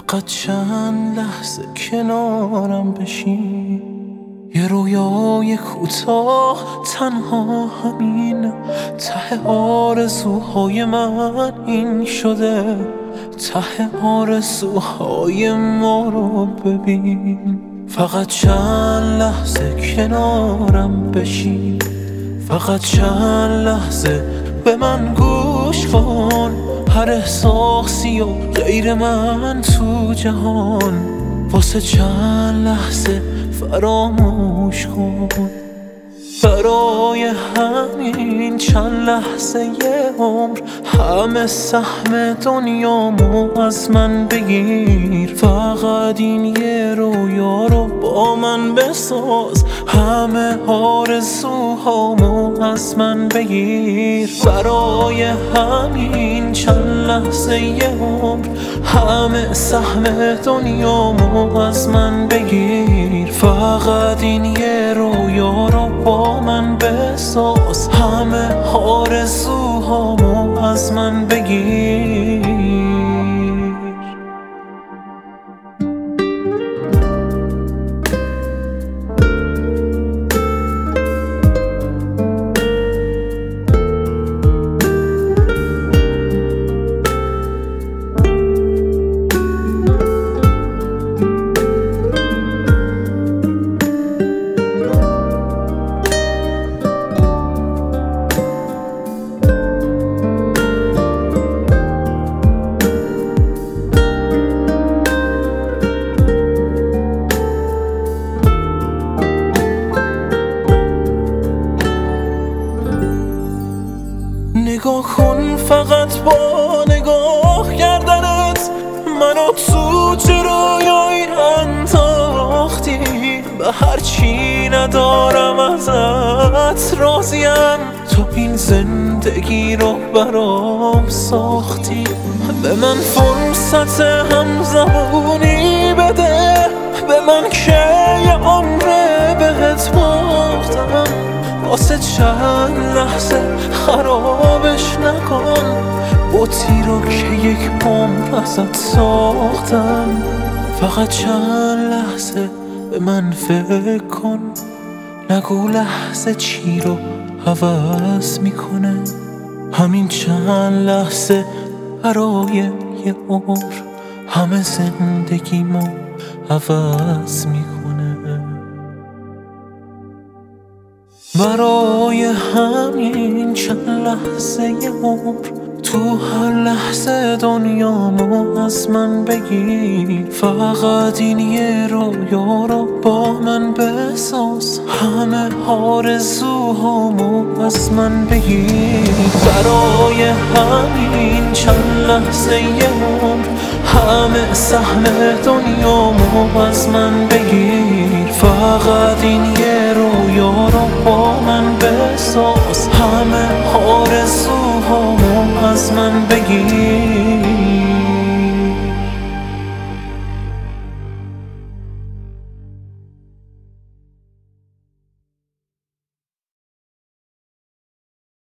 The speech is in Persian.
فقط چند لحظه کنارم بشین، یه رویای کوتاه تنها همین. ته آرزوهای من این شده، ته آرزوهای ما رو ببین. فقط چند لحظه کنارم بشین، فقط چند لحظه به من گوش کن. هر احساسی و غیر من تو جهان، واسه چند لحظه فراموش کن. برای همین چند لحظه یه عمر همه سهم دنیامو از من بگیر. فقط این یه رویا رو با من بساز، همه آرزوهامو از من بگیر. برای همین چند لحظه یه عمر همه سهم دنیامو از من بگیر. فقط این یه رویا رو با من بساز، همه آرزوهامو از من بگیر. نگاه کن فقط با نگاه کردنت، منو تو جرایای انداختی. به هرچی ندارم ازت راضیم، تو این زندگی رو برام ساختی. به من فرصت همزبونی بده، به من که یه عمره بهت باختم. واسه چند لحظه خرابش نکن، بطی رو که یک عمر ازت ساختم. فقط چند لحظه به من فکر کن، نگو لحظه چی رو عوض میکنه. همین چند لحظه برای یه عمر همه زندگیمو عوض میکنه. برای همین چند لحظه یه عمر تو هر لحظه دنیامو از من بگیر. فقط این یه رویا رو با من بساز، همه آرزوهامو از من بگیر. برای همین چند لحظه یه عمر همه سهم دنیامو از من بگیر. فقط این یه